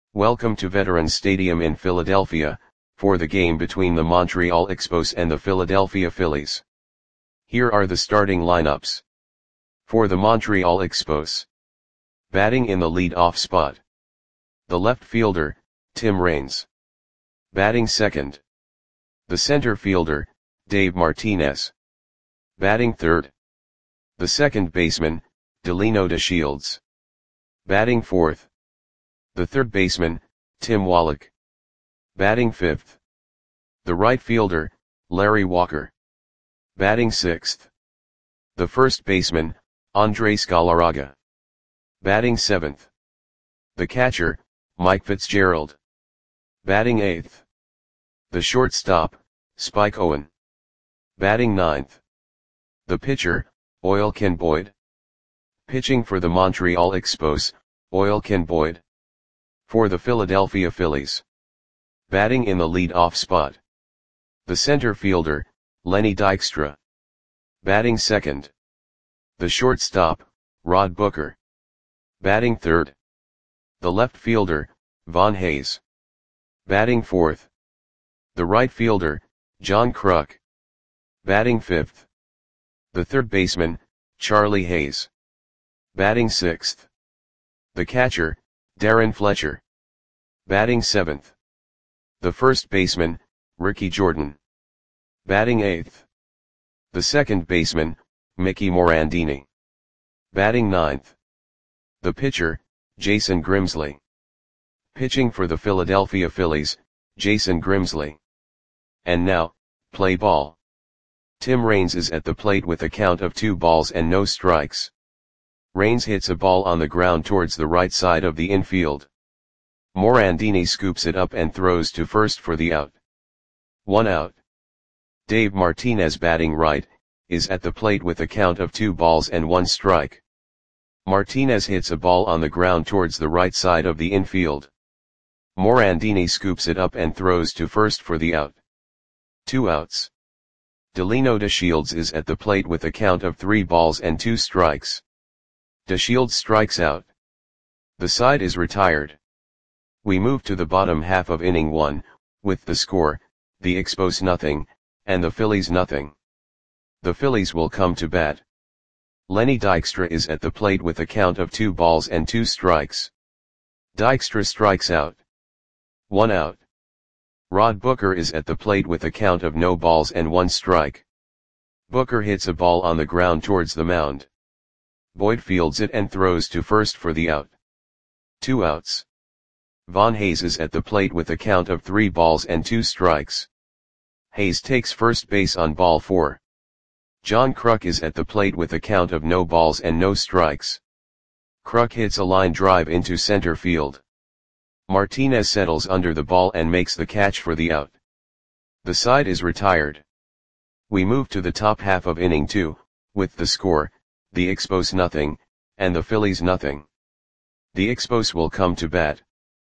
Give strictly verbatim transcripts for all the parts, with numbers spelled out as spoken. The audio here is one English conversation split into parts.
Welcome to Veterans Stadium in Philadelphia, for the game between the Montreal Expos and the Philadelphia Phillies. Here are the starting lineups. For the Montreal Expos. Batting in the lead-off spot. The left fielder, Tim Raines. Batting second. The center fielder, Dave Martinez. Batting third. The second baseman, Delino DeShields. Batting fourth. The third baseman, Tim Wallach. Batting fifth. The right fielder, Larry Walker. Batting sixth. The first baseman, Andres Galarraga. Batting seventh. The catcher, Mike Fitzgerald. Batting eighth. The shortstop, Spike Owen. Batting ninth. The pitcher, Oil Ken Boyd. Pitching for the Montreal Expos, Oil Ken Boyd. For the Philadelphia Phillies. Batting in the lead-off spot. The center fielder, Lenny Dykstra. Batting second. The shortstop, Rod Booker. Batting third. The left fielder, Von Hayes. Batting fourth. The right fielder, John Kruk. Batting fifth. The third baseman, Charlie Hayes. Batting sixth. The catcher, Darren Fletcher. Batting seventh. The first baseman, Ricky Jordan. Batting eighth. The second baseman, Mickey Morandini. Batting ninth. The pitcher, Jason Grimsley. Pitching for the Philadelphia Phillies, Jason Grimsley. And now, play ball. Tim Raines is at the plate with a count of two balls and no strikes. Raines hits a ball on the ground towards the right side of the infield. Morandini scoops it up and throws to first for the out. One out. Dave Martinez, batting right, is at the plate with a count of two balls and one strike. Martinez hits a ball on the ground towards the right side of the infield. Morandini scoops it up and throws to first for the out. Two outs. Delino DeShields is at the plate with a count of three balls and two strikes. DeShields strikes out. The side is retired. We move to the bottom half of inning one, with the score, the Expos nothing, and the Phillies nothing. The Phillies will come to bat. Lenny Dykstra is at the plate with a count of two balls and two strikes. Dykstra strikes out. One out. Rod Booker is at the plate with a count of no balls and one strike. Booker hits a ball on the ground towards the mound. Boyd fields it and throws to first for the out. Two outs. Von Hayes is at the plate with a count of three balls and two strikes. Hayes takes first base on ball four. John Kruk is at the plate with a count of no balls and no strikes. Kruk hits a line drive into center field. Martinez settles under the ball and makes the catch for the out. The side is retired. We move to the top half of inning two, with the score, the Expos nothing, and the Phillies nothing. The Expos will come to bat.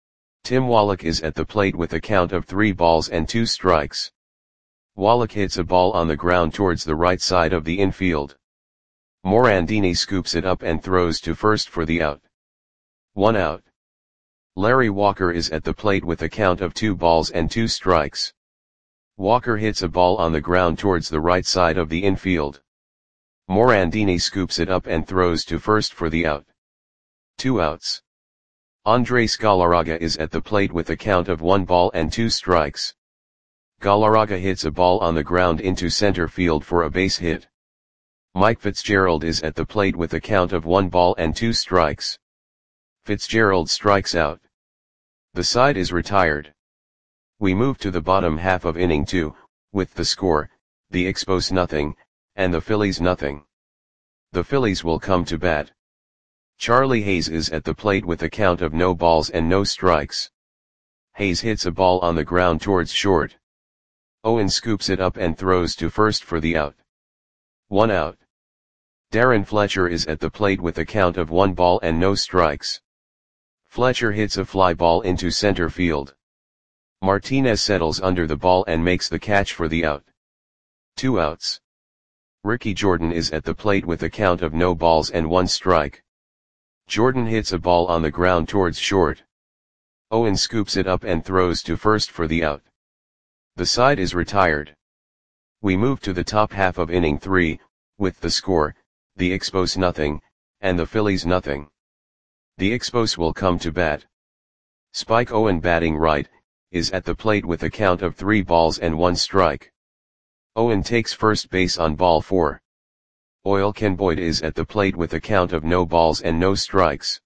Tim Wallach is at the plate with a count of three balls and two strikes. Wallach hits a ball on the ground towards the right side of the infield. Morandini scoops it up and throws to first for the out. One out. Larry Walker is at the plate with a count of two balls and two strikes. Walker hits a ball on the ground towards the right side of the infield. Morandini scoops it up and throws to first for the out. Two outs. Andres Galarraga is at the plate with a count of one ball and two strikes. Galarraga hits a ball on the ground into center field for a base hit. Mike Fitzgerald is at the plate with a count of one ball and two strikes. Fitzgerald strikes out. The side is retired. We move to the bottom half of inning two, with the score, the Expos nothing, and the Phillies nothing. The Phillies will come to bat. Charlie Hayes is at the plate with a count of no balls and no strikes. Hayes hits a ball on the ground towards short. Owen scoops it up and throws to first for the out. One out. Darren Fletcher is at the plate with a count of one ball and no strikes. Fletcher hits a fly ball into center field. Martinez settles under the ball and makes the catch for the out. Two outs. Ricky Jordan is at the plate with a count of no balls and one strike. Jordan hits a ball on the ground towards short. Owen scoops it up and throws to first for the out. The side is retired. We move to the top half of inning three, with the score, the Expos nothing, and the Phillies nothing. The Expos will come to bat. Spike Owen, batting right, is at the plate with a count of three balls and one strike. Owen takes first base on ball four. Oil Can Boyd is at the plate with a count of no balls and no strikes.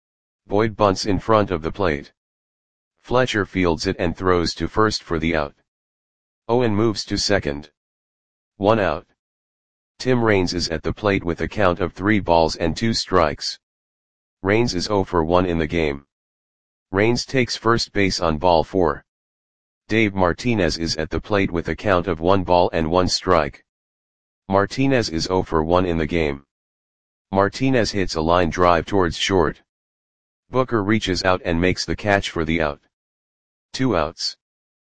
Boyd bunts in front of the plate. Fletcher fields it and throws to first for the out. Owen moves to second. One out. Tim Raines is at the plate with a count of three balls and two strikes. Raines is oh for one in the game. Raines takes first base on ball four. Dave Martinez is at the plate with a count of one ball and one strike. Martinez is oh for one in the game. Martinez hits a line drive towards short. Booker reaches out and makes the catch for the out. Two outs.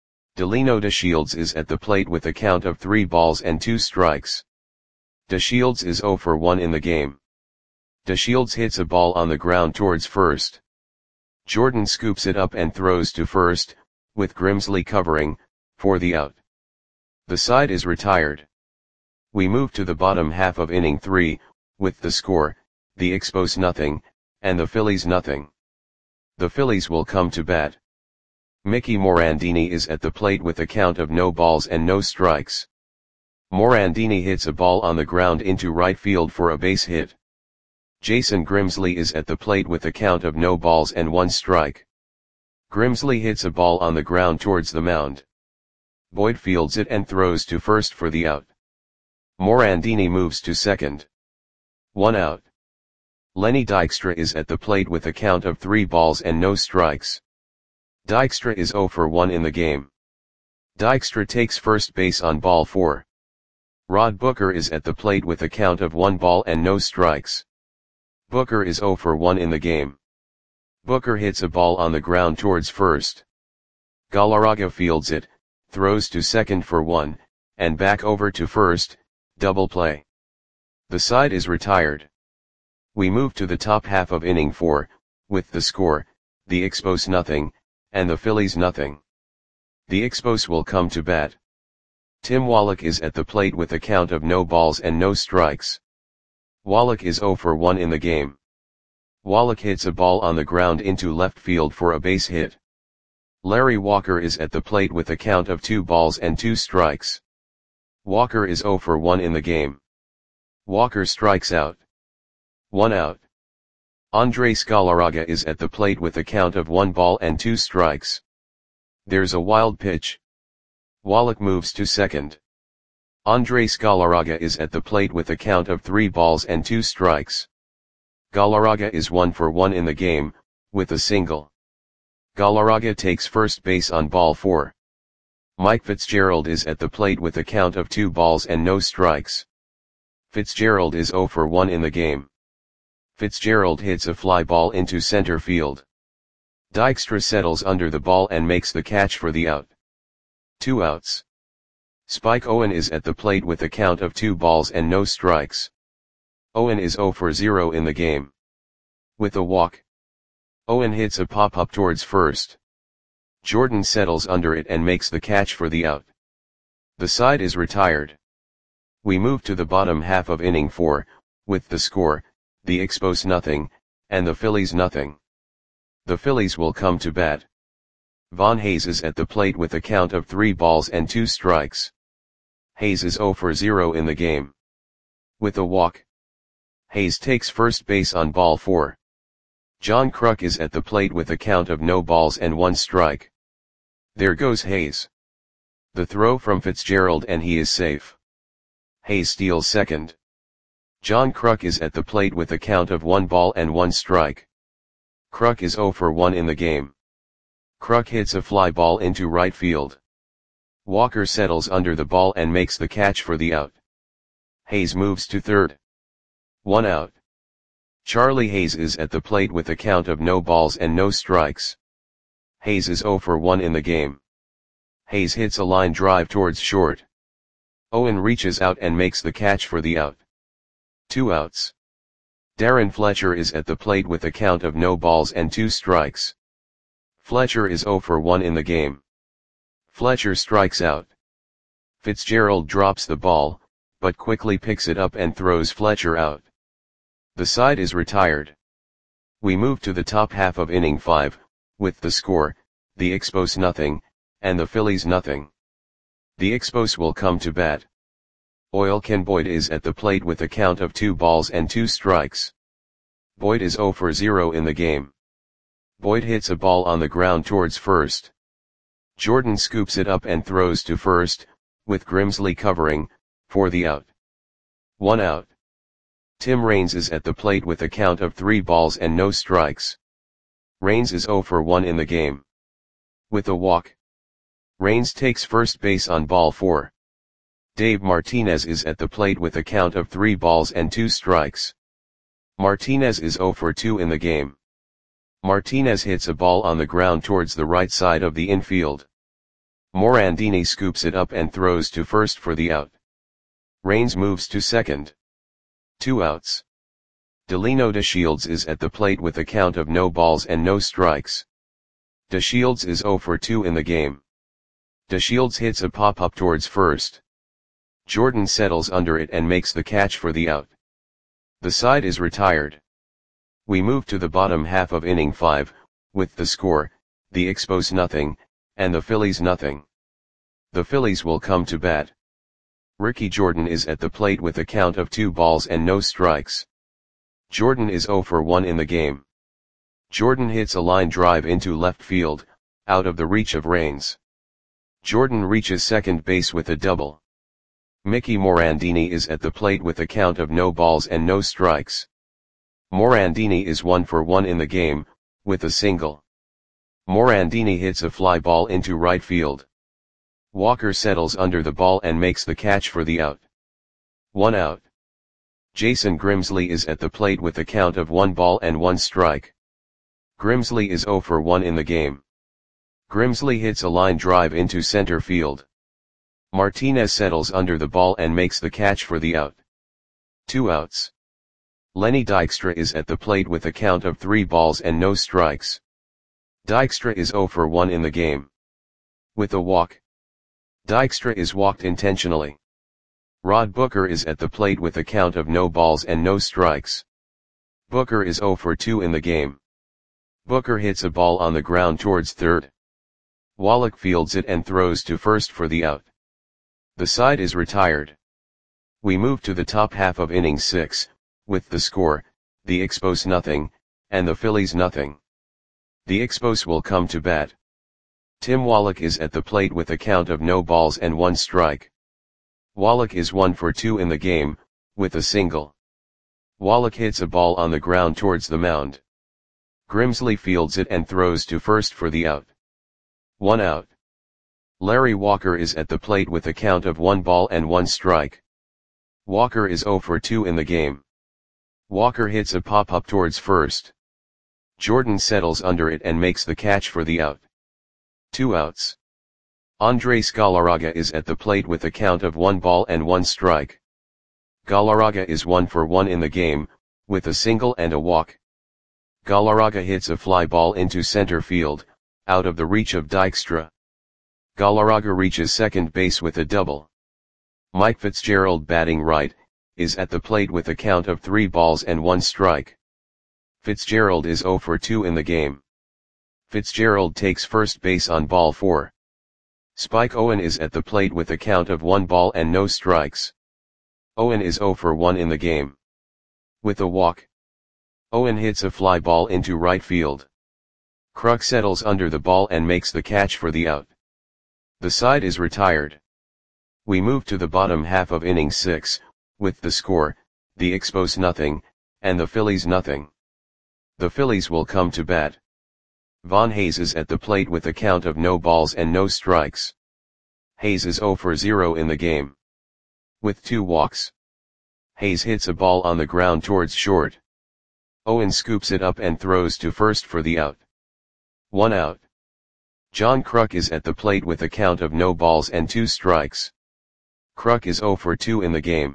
Delino DeShields is at the plate with a count of three balls and two strikes. DeShields is oh for one in the game. DeShields hits a ball on the ground towards first. Jordan scoops it up and throws to first, with Grimsley covering, for the out. The side is retired. We move to the bottom half of inning three, with the score, the Expos nothing, and the Phillies nothing. The Phillies will come to bat. Mickey Morandini is at the plate with a count of no balls and no strikes. Morandini hits a ball on the ground into right field for a base hit. Jason Grimsley is at the plate with a count of no balls and one strike. Grimsley hits a ball on the ground towards the mound. Boyd fields it and throws to first for the out. Morandini moves to second. One out. Lenny Dykstra is at the plate with a count of three balls and no strikes. Dykstra is oh for one in the game. Dykstra takes first base on ball four. Rod Booker is at the plate with a count of one ball and no strikes. Booker is oh for one in the game. Booker hits a ball on the ground towards first. Galarraga fields it, throws to second for one, and back over to first, double play. The side is retired. We move to the top half of inning four, with the score, the Expos nothing, and the Phillies nothing. The Expos will come to bat. Tim Wallach is at the plate with a count of no balls and no strikes. Wallach is oh for one in the game. Wallach hits a ball on the ground into left field for a base hit. Larry Walker is at the plate with a count of two balls and two strikes. Walker is oh for one in the game. Walker strikes out. One out. Andres Galarraga is at the plate with a count of one ball and two strikes. There's a wild pitch. Wallach moves to second. Andres Galarraga is at the plate with a count of three balls and two strikes. Galarraga is one for one in the game, with a single. Galarraga takes first base on ball four. Mike Fitzgerald is at the plate with a count of two balls and no strikes. Fitzgerald is oh for one in the game. Fitzgerald hits a fly ball into center field. Dykstra settles under the ball and makes the catch for the out. Two outs. Spike Owen is at the plate with a count of two balls and no strikes. Owen is oh for zero in the game. With a walk. Owen hits a pop-up towards first. Jordan settles under it and makes the catch for the out. The side is retired. We move to the bottom half of inning four, with the score, the Expos nothing, and the Phillies nothing. The Phillies will come to bat. Von Hayes is at the plate with a count of three balls and two strikes. Hayes is oh for zero in the game. With a walk. Hayes takes first base on ball four. John Kruk is at the plate with a count of no balls and one strike. There goes Hayes. The throw from Fitzgerald and he is safe. Hayes steals second. John Kruk is at the plate with a count of one ball and one strike. Kruk is oh for one in the game. Kruk hits a fly ball into right field. Walker settles under the ball and makes the catch for the out. Hayes moves to third. One out. Charlie Hayes is at the plate with a count of no balls and no strikes. Hayes is oh for one in the game. Hayes hits a line drive towards short. Owen reaches out and makes the catch for the out. Two outs. Darren Fletcher is at the plate with a count of no balls and two strikes. Fletcher is zero for one in the game. Fletcher strikes out. Fitzgerald drops the ball, but quickly picks it up and throws Fletcher out. The side is retired. We move to the top half of inning five, with the score, the Expos nothing, and the Phillies nothing. The Expos will come to bat. Oilkin Boyd is at the plate with a count of two balls and two strikes. Boyd is zero for zero in the game. Boyd hits a ball on the ground towards first. Jordan scoops it up and throws to first, with Grimsley covering, for the out. One out. Tim Raines is at the plate with a count of three balls and no strikes. Raines is zero for one in the game. With a walk. Raines takes first base on ball four. Dave Martinez is at the plate with a count of three balls and two strikes. Martinez is zero for two in the game. Martinez hits a ball on the ground towards the right side of the infield. Morandini scoops it up and throws to first for the out. Raines moves to second. Two outs. Delino DeShields is at the plate with a count of no balls and no strikes. DeShields is zero for two in the game. DeShields hits a pop-up towards first. Jordan settles under it and makes the catch for the out. The side is retired. We move to the bottom half of inning five, with the score, the Expos nothing, and the Phillies nothing. The Phillies will come to bat. Ricky Jordan is at the plate with a count of two balls and no strikes. Jordan is zero for one in the game. Jordan hits a line drive into left field, out of the reach of Raines. Jordan reaches second base with a double. Mickey Morandini is at the plate with a count of no balls and no strikes. Morandini is one for one in the game, with a single. Morandini hits a fly ball into right field. Walker settles under the ball and makes the catch for the out. One out. Jason Grimsley is at the plate with a count of one ball and one strike. Grimsley is zero for one in the game. Grimsley hits a line drive into center field. Martinez settles under the ball and makes the catch for the out. Two outs. Lenny Dykstra is at the plate with a count of three balls and no strikes. Dykstra is zero for one in the game. With a walk. Dykstra is walked intentionally. Rod Booker is at the plate with a count of no balls and no strikes. Booker is zero for two in the game. Booker hits a ball on the ground towards third. Wallach fields it and throws to first for the out. The side is retired. We move to the top half of inning six, with the score, the Expos nothing, and the Phillies nothing. The Expos will come to bat. Tim Wallach is at the plate with a count of no balls and one strike. Wallach is one for two in the game, with a single. Wallach hits a ball on the ground towards the mound. Grimsley fields it and throws to first for the out. One out. Larry Walker is at the plate with a count of one ball and one strike. Walker is zero for two in the game. Walker hits a pop-up towards first. Jordan settles under it and makes the catch for the out. Two outs. Andres Galarraga is at the plate with a count of one ball and one strike. Galarraga is one for one in the game, with a single and a walk. Galarraga hits a fly ball into center field, out of the reach of Dykstra. Galarraga reaches second base with a double. Mike Fitzgerald, batting right, is at the plate with a count of three balls and one strike. Fitzgerald is zero for two in the game. Fitzgerald takes first base on ball four. Spike Owen is at the plate with a count of one ball and no strikes. Owen is zero for one in the game. With a walk. Owen hits a fly ball into right field. Kruk settles under the ball and makes the catch for the out. The side is retired. We move to the bottom half of inning six, with the score, the Expos nothing, and the Phillies nothing. The Phillies will come to bat. Von Hayes is at the plate with a count of no balls and no strikes. Hayes is zero for zero in the game. With two walks. Hayes hits a ball on the ground towards short. Owen scoops it up and throws to first for the out. One out. John Kruk is at the plate with a count of no balls and two strikes. Kruk is zero for two in the game.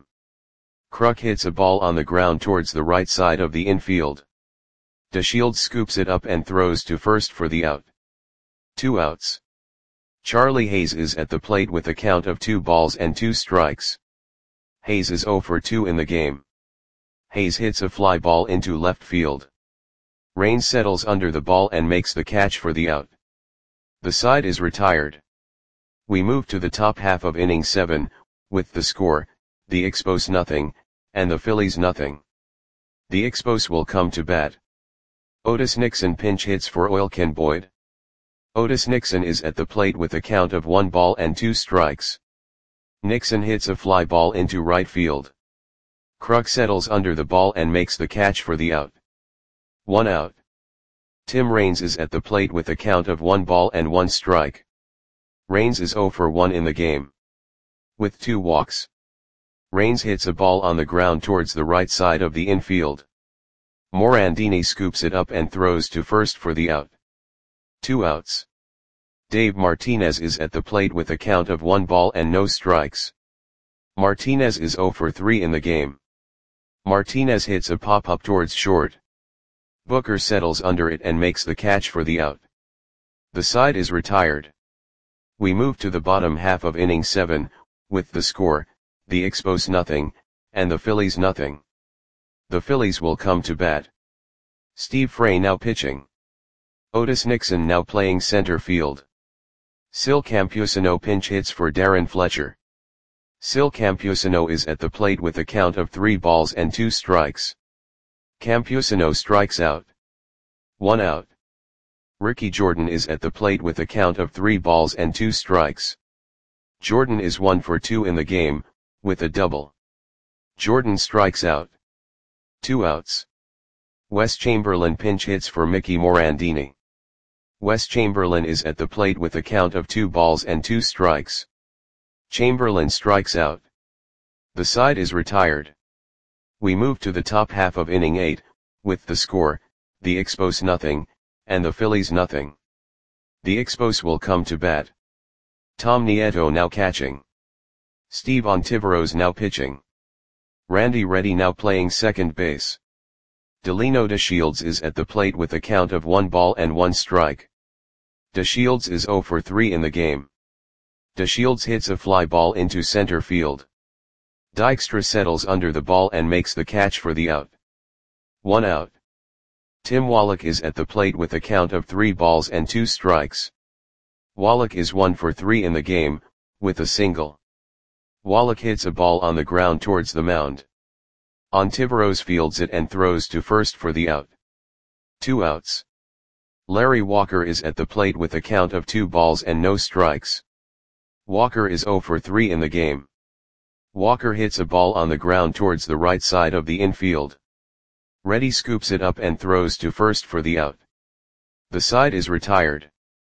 Kruk hits a ball on the ground towards the right side of the infield. DeShields scoops it up and throws to first for the out. Two outs. Charlie Hayes is at the plate with a count of two balls and two strikes. Hayes is oh for two in the game. Hayes hits a fly ball into left field. Raines settles under the ball and makes the catch for the out. The side is retired. We move to the top half of inning seven, with the score, the Expos nothing, and the Phillies nothing. The Expos will come to bat. Otis Nixon pinch hits for Oilkin Boyd. Otis Nixon is at the plate with a count of one ball and two strikes. Nixon hits a fly ball into right field. Kruk settles under the ball and makes the catch for the out. One out. Tim Raines is at the plate with a count of one ball and one strike. Raines is oh for one in the game. With two walks. Raines hits a ball on the ground towards the right side of the infield. Morandini scoops it up and throws to first for the out. Two outs. Dave Martinez is at the plate with a count of one ball and no strikes. Martinez is oh for three in the game. Martinez hits a pop-up towards short. Booker settles under it and makes the catch for the out. The side is retired. We move to the bottom half of inning seven, with the score, the Expos nothing, and the Phillies nothing. The Phillies will come to bat. Steve Frey now pitching. Otis Nixon now playing center field. Sil Campusano pinch hits for Darren Fletcher. Sil Campusano is at the plate with a count of three balls and two strikes. Campusano strikes out. One out. Ricky Jordan is at the plate with a count of three balls and two strikes. Jordan is one for two in the game, with a double. Jordan strikes out. Two outs. Wes Chamberlain pinch hits for Mickey Morandini. Wes Chamberlain is at the plate with a count of two balls and two strikes. Chamberlain strikes out. The side is retired. We move to the top half of inning eight, with the score, the Expos nothing, and the Phillies nothing. The Expos will come to bat. Tom Nieto now catching. Steve Ontiveros now pitching. Randy Reddy now playing second base. Delino DeShields is at the plate with a count of one ball and one strike. DeShields is oh for three in the game. DeShields hits a fly ball into center field. Dykstra settles under the ball and makes the catch for the out. One out. Tim Wallach is at the plate with a count of three balls and two strikes. Wallach is one for three in the game, with a single. Wallach hits a ball on the ground towards the mound. Ontiveros fields it and throws to first for the out. Two outs. Larry Walker is at the plate with a count of two balls and no strikes. Walker is oh for three in the game. Walker hits a ball on the ground towards the right side of the infield. Reddy scoops it up and throws to first for the out. The side is retired.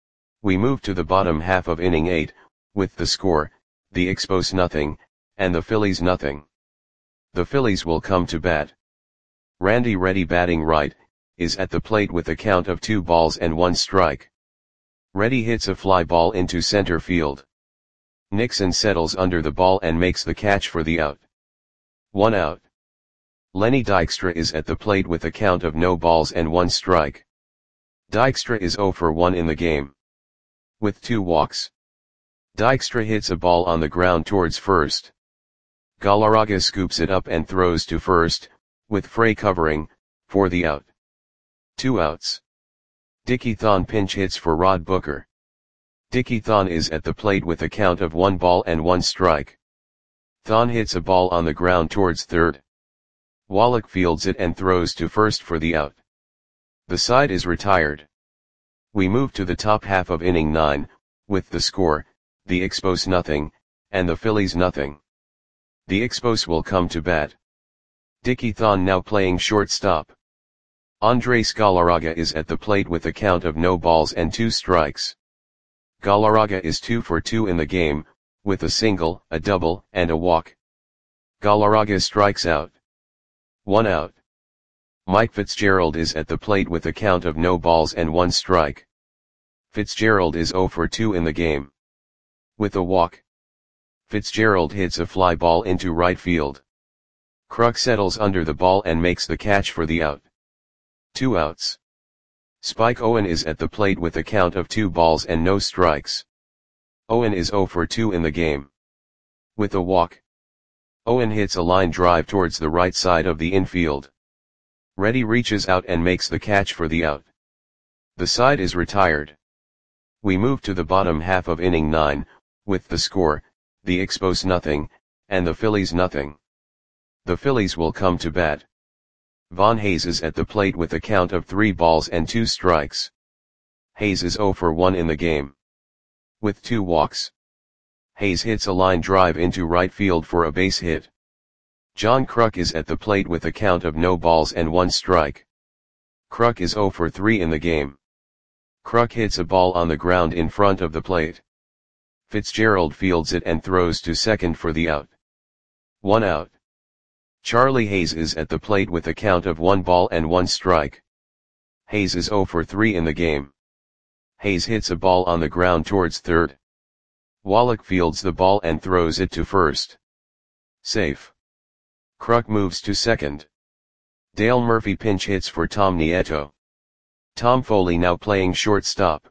We move to the bottom half of inning eight, with the score, the Expos nothing, and the Phillies nothing. The Phillies will come to bat. Randy Reddy batting right, is at the plate with a count of two balls and one strike. Reddy hits a fly ball into center field. Nixon settles under the ball and makes the catch for the out. One out. Lenny Dykstra is at the plate with a count of no balls and one strike. Dykstra is oh for one in the game. With two walks. Dykstra hits a ball on the ground towards first. Galarraga scoops it up and throws to first, with Frey covering, for the out. Two outs. Dickie Thon pinch hits for Rod Booker. Dickie Thon is at the plate with a count of one ball and one strike. Thon hits a ball on the ground towards third. Wallach fields it and throws to first for the out. The side is retired. We move to the top half of inning nine, with the score, the Expos nothing, and the Phillies nothing. The Expos will come to bat. Dickie Thon now playing shortstop. Andres Galarraga is at the plate with a count of no balls and two strikes. Galarraga is two for two in the game, with a single, a double, and a walk. Galarraga strikes out. One out. Mike Fitzgerald is at the plate with a count of no balls and one strike. Fitzgerald is oh for two in the game. With a walk. Fitzgerald hits a fly ball into right field. Kruk settles under the ball and makes the catch for the out. Two outs. Spike Owen is at the plate with a count of two balls and no strikes. Owen is zero for two in the game. With a walk, Owen hits a line drive towards the right side of the infield. Reddy reaches out and makes the catch for the out. The side is retired. We move to the bottom half of inning nine, with the score, the Expos nothing, and the Phillies nothing. The Phillies will come to bat. Von Hayes is at the plate with a count of three balls and two strikes. Hayes is zero for one in the game. With two walks, Hayes hits a line drive into right field for a base hit. John Kruk is at the plate with a count of no balls and one strike. Kruk is zero for three in the game. Kruk hits a ball on the ground in front of the plate. Fitzgerald fields it and throws to second for the out. One out. Charlie Hayes is at the plate with a count of one ball and one strike. Hayes is zero for three in the game. Hayes hits a ball on the ground towards third. Wallach fields the ball and throws it to first. Safe. Kruk moves to second. Dale Murphy pinch hits for Tom Nieto. Tom Foley now playing shortstop.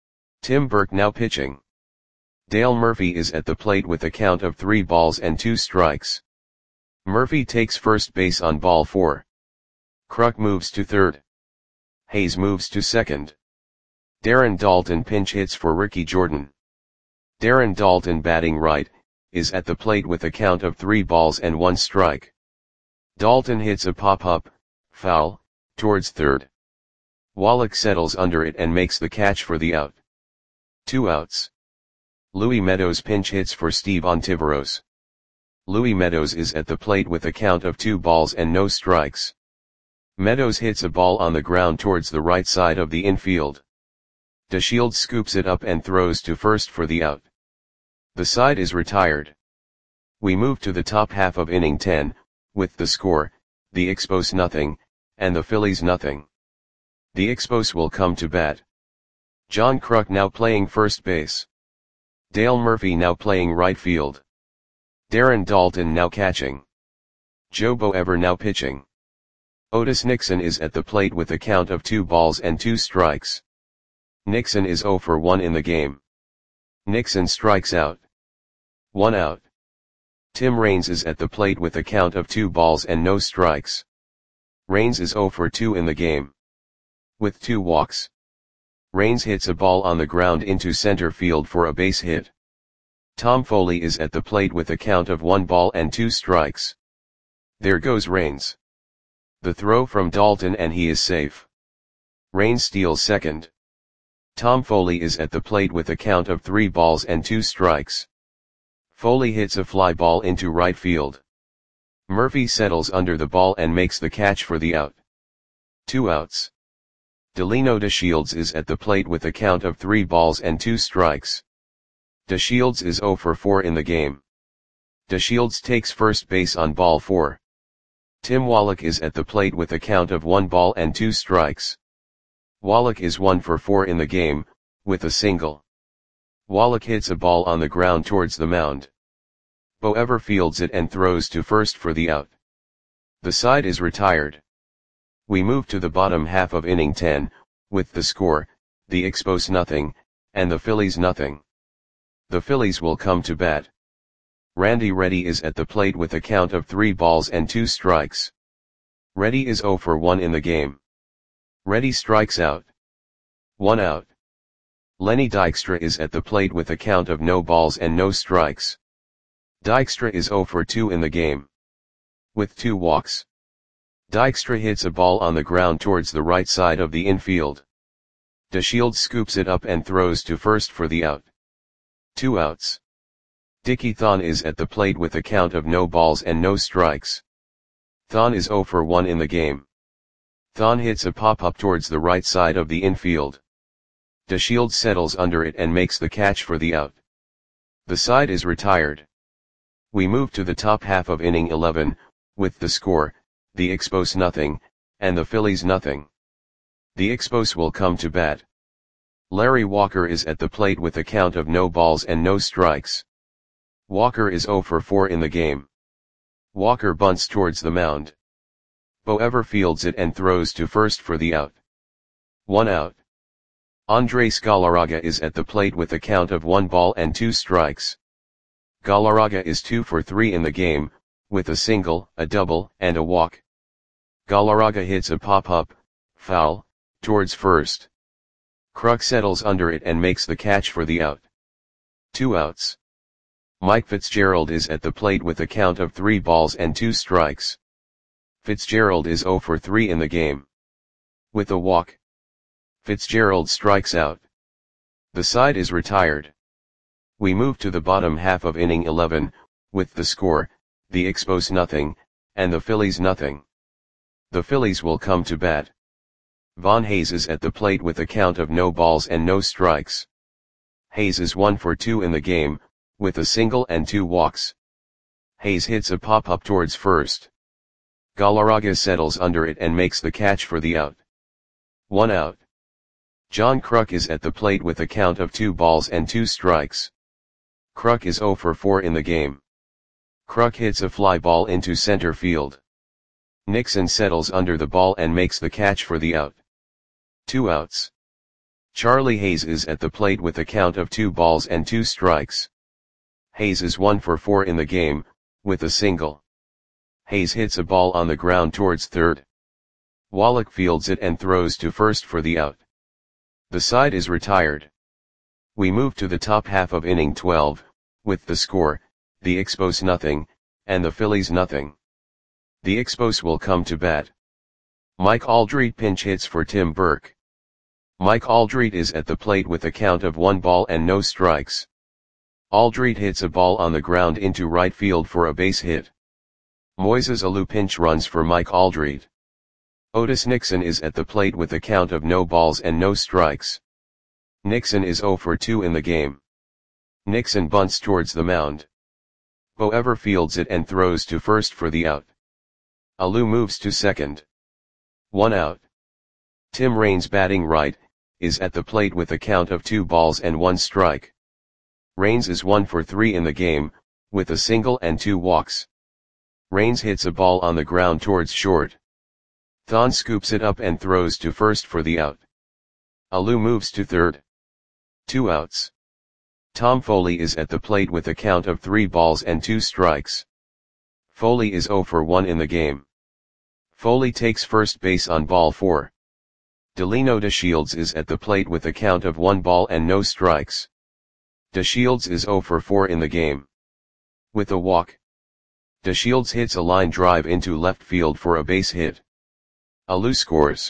Tim Burke now pitching. Dale Murphy is at the plate with a count of three balls and two strikes. Murphy takes first base on ball four. Kruk moves to third. Hayes moves to second. Darren Daulton pinch hits for Ricky Jordan. Darren Daulton, batting right, is at the plate with a count of three balls and one strike. Daulton hits a pop-up, foul, towards third. Wallach settles under it and makes the catch for the out. Two outs. Louis Meadows pinch hits for Steve Ontiveros. Louis Meadows is at the plate with a count of two balls and no strikes. Meadows hits a ball on the ground towards the right side of the infield. DeShields scoops it up and throws to first for the out. The side is retired. We move to the top half of inning ten, with the score, the Expos nothing, and the Phillies nothing. The Expos will come to bat. John Kruk now playing first base. Dale Murphy now playing right field. Darren Daulton now catching. Joe Boever now pitching. Otis Nixon is at the plate with a count of two balls and two strikes. Nixon is zero for one in the game. Nixon strikes out. One out. Tim Raines is at the plate with a count of two balls and no strikes. Raines is zero for two in the game. With two walks, Raines hits a ball on the ground into center field for a base hit. Tom Foley is at the plate with a count of one ball and two strikes. There goes Raines. The throw from Daulton and he is safe. Raines steals second. Tom Foley is at the plate with a count of three balls and two strikes. Foley hits a fly ball into right field. Murphy settles under the ball and makes the catch for the out. Two outs. Delino DeShields is at the plate with a count of three balls and two strikes. DeShields is zero for four in the game. DeShields takes first base on ball four. Tim Wallach is at the plate with a count of one ball and two strikes. Wallach is one for four in the game, with a single. Wallach hits a ball on the ground towards the mound. Boever fields it and throws to first for the out. The side is retired. We move to the bottom half of inning ten, with the score, the Expos nothing, and the Phillies nothing. The Phillies will come to bat. Randy Reddy is at the plate with a count of three balls and two strikes. Reddy is zero for one in the game. Reddy strikes out. One out. Lenny Dykstra is at the plate with a count of no balls and no strikes. Dykstra is zero for two in the game. With two walks, Dykstra hits a ball on the ground towards the right side of the infield. DeShields scoops it up and throws to first for the out. Two outs. Dickie Thon is at the plate with a count of no balls and no strikes. Thon is zero for one in the game. Thon hits a pop-up towards the right side of the infield. DeShields settles under it and makes the catch for the out. The side is retired. We move to the top half of inning eleven, with the score, the Expos nothing, and the Phillies nothing. The Expos will come to bat. Larry Walker is at the plate with a count of no balls and no strikes. Walker is zero for four in the game. Walker bunts towards the mound. Boever fields it and throws to first for the out. One out. Andres Galarraga is at the plate with a count of one ball and two strikes. Galarraga is two for three in the game, with a single, a double, and a walk. Galarraga hits a pop-up, foul, towards first. Kruk settles under it and makes the catch for the out. Two outs. Mike Fitzgerald is at the plate with a count of three balls and two strikes. Fitzgerald is zero for three in the game. With a walk, Fitzgerald strikes out. The side is retired. We move to the bottom half of inning eleven, with the score, the Expos nothing, and the Phillies nothing. The Phillies will come to bat. Von Hayes is at the plate with a count of no balls and no strikes. Hayes is one for two in the game, with a single and two walks. Hayes hits a pop-up towards first. Galarraga settles under it and makes the catch for the out. One out. John Kruk is at the plate with a count of two balls and two strikes. Kruk is zero for four in the game. Kruk hits a fly ball into center field. Nixon settles under the ball and makes the catch for the out. Two outs. Charlie Hayes is at the plate with a count of two balls and two strikes. Hayes is one for four in the game, with a single. Hayes hits a ball on the ground towards third. Wallach fields it and throws to first for the out. The side is retired. We move to the top half of inning twelve, with the score, the Expos nothing, and the Phillies nothing. The Expos will come to bat. Mike Aldrete pinch hits for Tim Burke. Mike Aldrete is at the plate with a count of one ball and no strikes. Aldrete hits a ball on the ground into right field for a base hit. Moises Alou pinch runs for Mike Aldrete. Otis Nixon is at the plate with a count of no balls and no strikes. Nixon is zero for two in the game. Nixon bunts towards the mound. Boever fields it and throws to first for the out. Alou moves to second. One out. Tim Raines batting right, is at the plate with a count of two balls and one strike. Raines is one for three in the game, with a single and two walks. Raines hits a ball on the ground towards short. Thon scoops it up and throws to first for the out. Alou moves to third. Two outs. Tom Foley is at the plate with a count of three balls and two strikes. Foley is zero for one in the game. Foley takes first base on ball four. Delino DeShields is at the plate with a count of one ball and no strikes. DeShields is zero for four in the game. With a walk, DeShields hits a line drive into left field for a base hit. Alou scores.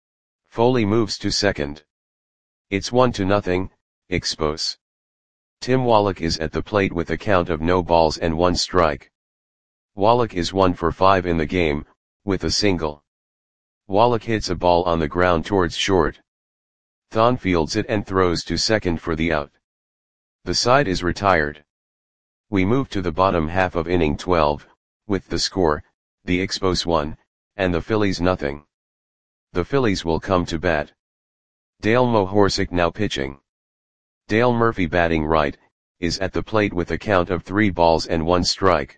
Foley moves to second. It's one to nothing, Expos. Tim Wallach is at the plate with a count of no balls and one strike. Wallach is one for five in the game, with a single. Wallach hits a ball on the ground towards short. Thon fields it and throws to second for the out. The side is retired. We move to the bottom half of inning twelve, with the score, the Expos one, and the Phillies nothing. The Phillies will come to bat. Dale Mohorsic now pitching. Dale Murphy batting right, is at the plate with a count of three balls and one strike.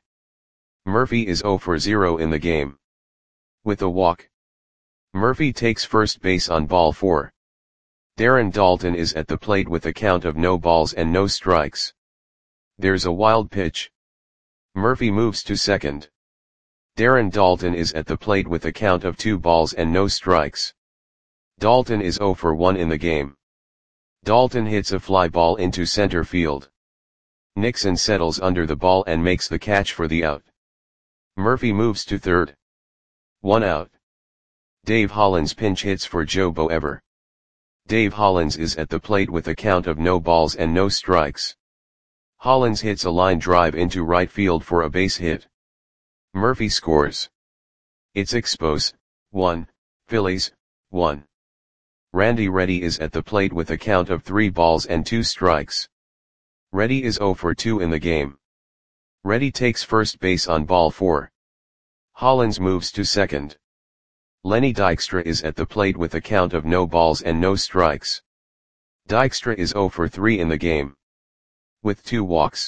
Murphy is zero for zero in the game. With a walk, Murphy takes first base on ball four. Darren Daulton is at the plate with a count of no balls and no strikes. There's a wild pitch. Murphy moves to second. Darren Daulton is at the plate with a count of two balls and no strikes. Daulton is zero for one in the game. Daulton hits a fly ball into center field. Nixon settles under the ball and makes the catch for the out. Murphy moves to third. One out. Dave Hollins pinch hits for Joe Boever. Dave Hollins is at the plate with a count of no balls and no strikes. Hollins hits a line drive into right field for a base hit. Murphy scores. It's Expos, one, Phillies, one. Randy Reddy is at the plate with a count of three balls and two strikes. Reddy is zero for two in the game. Reddy takes first base on ball four. Hollins moves to second. Lenny Dykstra is at the plate with a count of no balls and no strikes. Dykstra is zero for three in the game. With two walks,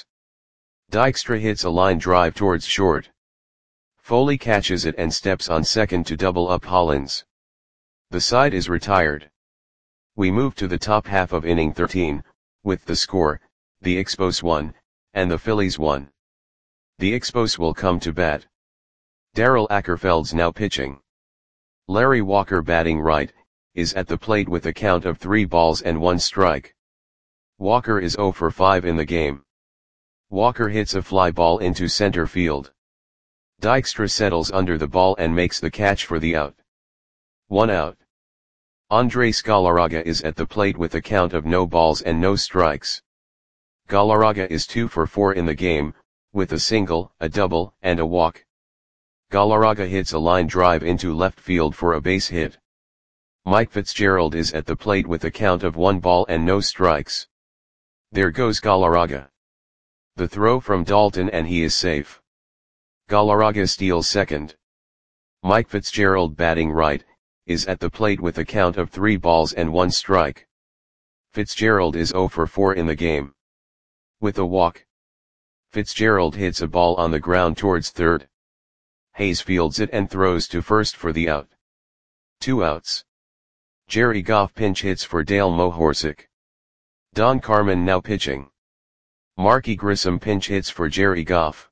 Dykstra hits a line drive towards short. Foley catches it and steps on second to double up Hollins. The side is retired. We move to the top half of inning thirteen, with the score, the Expos one, and the Phillies one. The Expos will come to bat. Darrell Ackerfeld's now pitching. Larry Walker batting right, is at the plate with a count of three balls and one strike. Walker is oh for five in the game. Walker hits a fly ball into center field. Dykstra settles under the ball and makes the catch for the out. One out. Andres Galarraga is at the plate with a count of no balls and no strikes. Galarraga is two for four in the game, with a single, a double, and a walk. Galarraga hits a line drive into left field for a base hit. Mike Fitzgerald is at the plate with a count of one ball and no strikes. There goes Galarraga. The throw from Dalton and he is safe. Galarraga steals second. Mike Fitzgerald batting right, is at the plate with a count of three balls and one strike. Fitzgerald is oh for four in the game. With a walk. Fitzgerald hits a ball on the ground towards third. Hayes fields it and throws to first for the out. Two outs. Jerry Goff pinch hits for Dale Mohorsic. Don Carmen now pitching. Marky Grissom pinch hits for Jerry Goff.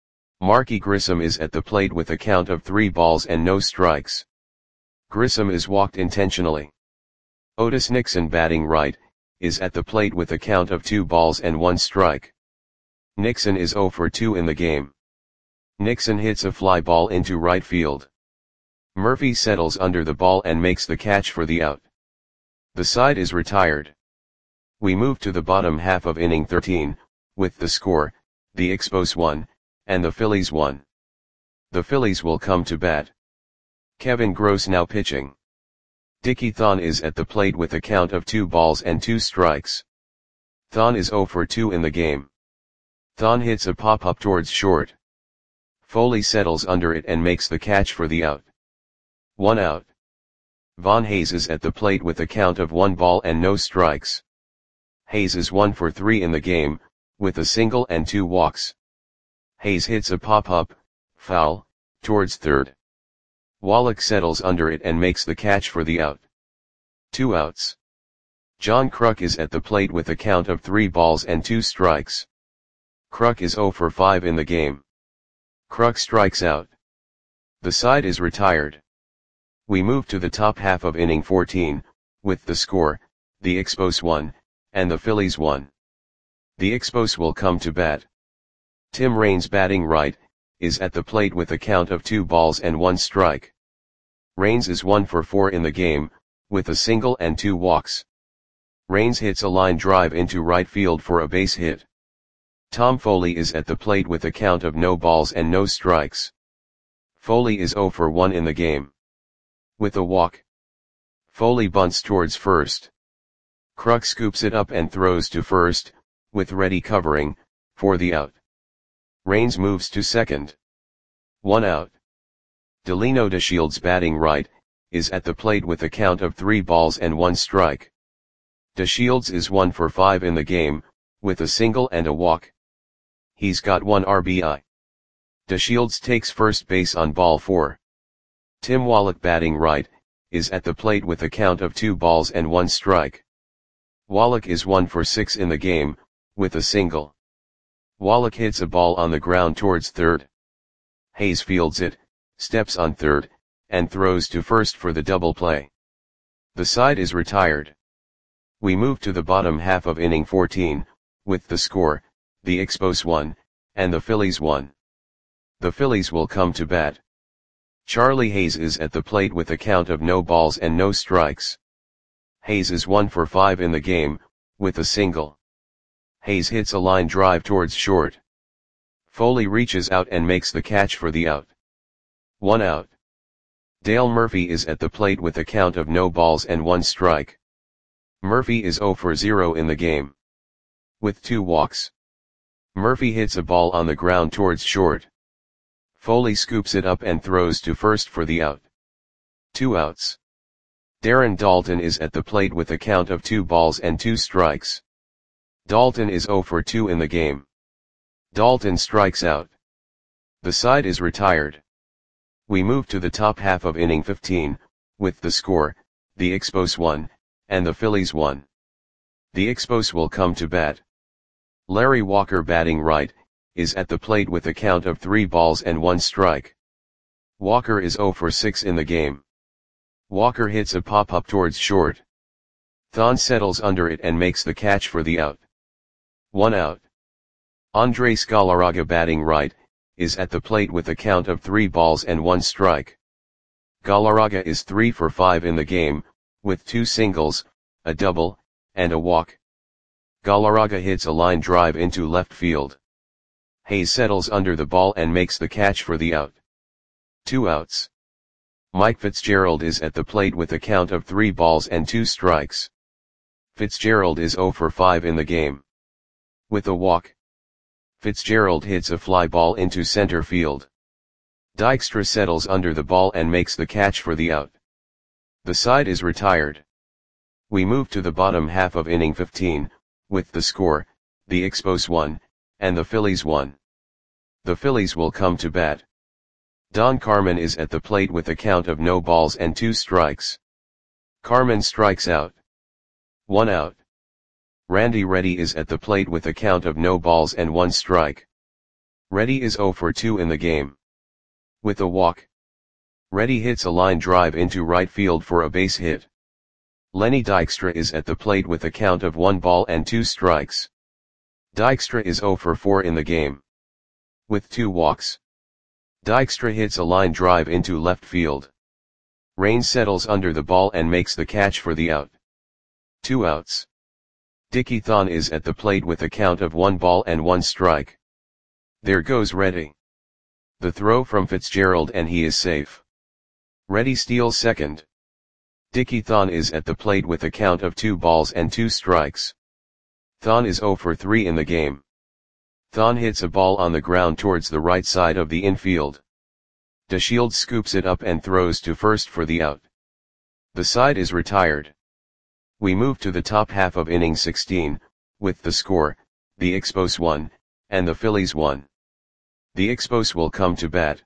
Marky Grissom is at the plate with a count of three balls and no strikes. Grissom is walked intentionally. Otis Nixon batting right, is at the plate with a count of two balls and one strike. Nixon is oh for two in the game. Nixon hits a fly ball into right field. Murphy settles under the ball and makes the catch for the out. The side is retired. We move to the bottom half of inning thirteen, with the score, the Expos one, and the Phillies one. The Phillies will come to bat. Kevin Gross now pitching. Dickie Thon is at the plate with a count of two balls and two strikes. Thon is oh for two in the game. Thon hits a pop-up towards short. Foley settles under it and makes the catch for the out. One out. Von Hayes is at the plate with a count of one ball and no strikes. Hayes is one for three in the game, with a single and two walks. Hayes hits a pop-up, foul, towards third. Wallach settles under it and makes the catch for the out. Two outs. John Kruk is at the plate with a count of three balls and two strikes. Kruk is oh for five in the game. Kruk strikes out. The side is retired. We move to the top half of inning fourteen, with the score, the Expos one, and the Phillies one. The Expos will come to bat. Tim Raines batting right, is at the plate with a count of two balls and one strike. Raines is one for four in the game, with a single and two walks. Raines hits a line drive into right field for a base hit. Tom Foley is at the plate with a count of no balls and no strikes. Foley is oh for one in the game. With a walk. Foley bunts towards first. Kruk scoops it up and throws to first, with Reddy covering, for the out. Raines moves to second. One out. Delino DeShields batting right, is at the plate with a count of three balls and one strike. DeShields is one for five in the game, with a single and a walk. He's got one R B I. DeShields takes first base on ball four. Tim Wallach batting right, is at the plate with a count of two balls and one strike. Wallach is one for six in the game, with a single. Wallach hits a ball on the ground towards third. Hayes fields it, steps on third, and throws to first for the double play. The side is retired. We move to the bottom half of inning fourteen, with the score, the Expos one, and the Phillies one. The Phillies will come to bat. Charlie Hayes is at the plate with a count of no balls and no strikes. Hayes is one for five in the game, with a single. Hayes hits a line drive towards short. Foley reaches out and makes the catch for the out. One out. Dale Murphy is at the plate with a count of no balls and one strike. Murphy is oh for zero in the game. With two walks. Murphy hits a ball on the ground towards short. Foley scoops it up and throws to first for the out. Two outs. Darren Daulton is at the plate with a count of two balls and two strikes. Daulton is oh for two in the game. Daulton strikes out. The side is retired. We move to the top half of inning fifteen, with the score, the Expos one, and the Phillies one. The Expos will come to bat. Larry Walker, batting right, is at the plate with a count of three balls and one strike. Walker is zero for six in the game. Walker hits a pop-up towards short. Thon settles under it and makes the catch for the out. One out. Andres Galarraga, batting right, is at the plate with a count of three balls and one strike. Galarraga is three for five in the game, with two singles, a double, and a walk. Galarraga hits a line drive into left field. Hayes settles under the ball and makes the catch for the out. Two outs. Mike Fitzgerald is at the plate with a count of three balls and two strikes. Fitzgerald is zero for five in the game. With a walk, Fitzgerald hits a fly ball into center field. Dykstra settles under the ball and makes the catch for the out. The side is retired. We move to the bottom half of inning fifteen, with the score, the Expos one, and the Phillies one. The Phillies will come to bat. Don Carmen is at the plate with a count of no balls and two strikes. Carmen strikes out. One out. Randy Reddy is at the plate with a count of no balls and one strike. Reddy is zero for two in the game. With a walk, Reddy hits a line drive into right field for a base hit. Lenny Dykstra is at the plate with a count of one ball and two strikes. Dykstra is zero for four in the game. With two walks, Dykstra hits a line drive into left field. Rain settles under the ball and makes the catch for the out. Two outs. Dickie Thon is at the plate with a count of one ball and one strike. There goes Reddy. The throw from Fitzgerald and he is safe. Reddy steals second. Dickie Thon is at the plate with a count of two balls and two strikes. Thon is zero for three in the game. Thon hits a ball on the ground towards the right side of the infield. DeShields scoops it up and throws to first for the out. The side is retired. We move to the top half of inning sixteen, with the score, the Expos one, and the Phillies one. The Expos will come to bat.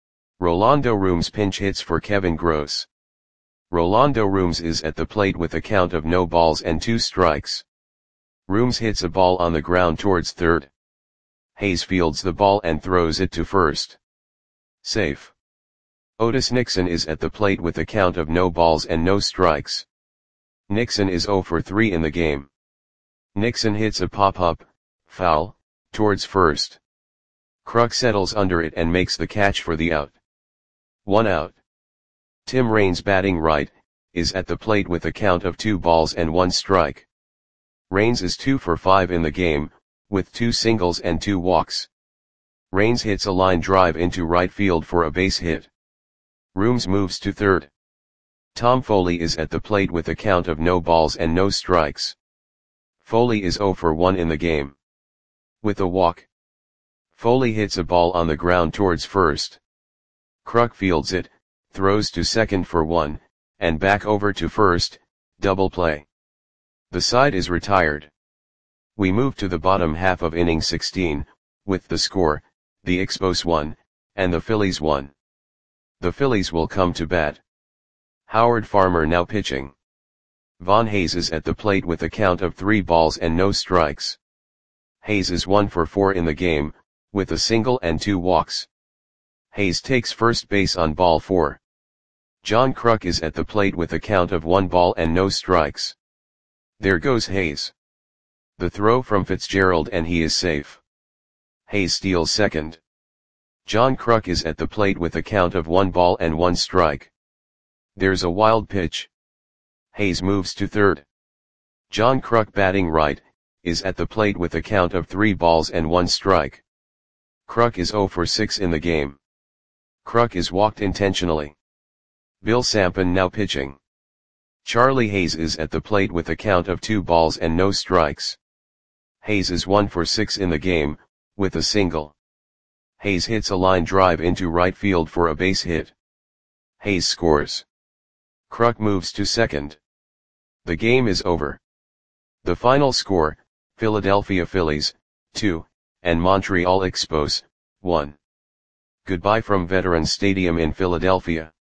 Rolando Rooms pinch hits for Kevin Gross. Rolando Rooms is at the plate with a count of no balls and two strikes. Rooms hits a ball on the ground towards third. Hayes fields the ball and throws it to first. Safe. Otis Nixon is at the plate with a count of no balls and no strikes. Nixon is zero for three in the game. Nixon hits a pop-up, foul, towards first. Kruk settles under it and makes the catch for the out. One out. Tim Raines, batting right, is at the plate with a count of two balls and one strike. Raines is two for five in the game, with two singles and two walks. Raines hits a line drive into right field for a base hit. Rooms moves to third. Tom Foley is at the plate with a count of no balls and no strikes. Foley is zero for one in the game. With a walk, Foley hits a ball on the ground towards first. Kruk fields it, throws to second for one, and back over to first, double play. The side is retired. We move to the bottom half of inning sixteen, with the score, the Expos one, and the Phillies one. The Phillies will come to bat. Howard Farmer now pitching. Von Hayes is at the plate with a count of three balls and no strikes. Hayes is one for four in the game, with a single and two walks. Hayes takes first base on ball four. John Kruk is at the plate with a count of one ball and no strikes. There goes Hayes. The throw from Fitzgerald and he is safe. Hayes steals second. John Kruk is at the plate with a count of one ball and one strike. There's a wild pitch. Hayes moves to third. John Kruk, batting right, is at the plate with a count of three balls and one strike. Kruk is zero for six in the game. Kruk is walked intentionally. Bill Sampson now pitching. Charlie Hayes is at the plate with a count of two balls and no strikes. Hayes is one for six in the game, with a single. Hayes hits a line drive into right field for a base hit. Hayes scores. Kruk moves to second. The game is over. The final score, Philadelphia Phillies, two, and Montreal Expos, one. Goodbye from Veterans Stadium in Philadelphia.